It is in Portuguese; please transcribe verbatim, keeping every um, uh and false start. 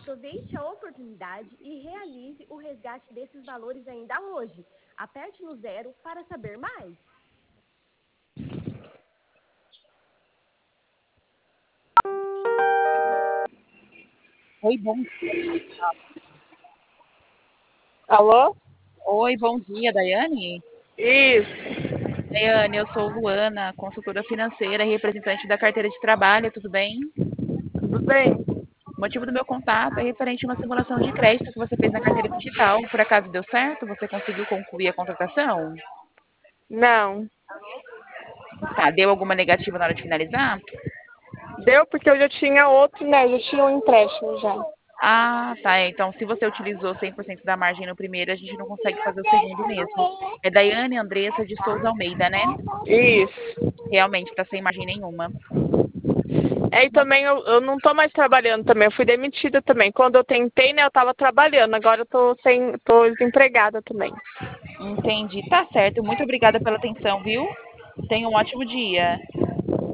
Aproveite a oportunidade e realize o resgate desses valores ainda hoje. Aperte no zero para saber mais. Oi, bom. Alô? Oi, bom dia, Daiane? Isso. Daiane, eu sou Luana, consultora financeira e representante da carteira de trabalho, tudo bem? Tudo bem? O motivo do meu contato é referente a uma simulação de crédito que você fez na carteira digital. Por acaso deu certo? Você conseguiu concluir a contratação? Não. Tá, deu alguma negativa na hora de finalizar? Deu porque eu já tinha outro, né? Eu já tinha um empréstimo já. Ah, tá. Então, se você utilizou cem por cento da margem no primeiro, a gente não consegue fazer o segundo mesmo. É Daiane Andressa de Souza Almeida, né? Isso. Realmente está sem margem nenhuma. É, e também eu, eu não tô mais trabalhando também, eu fui demitida também. Quando eu tentei, né, eu tava trabalhando, agora eu tô sem, tô desempregada também. Entendi. Tá certo. Muito obrigada pela atenção, viu? Tenha um ótimo dia.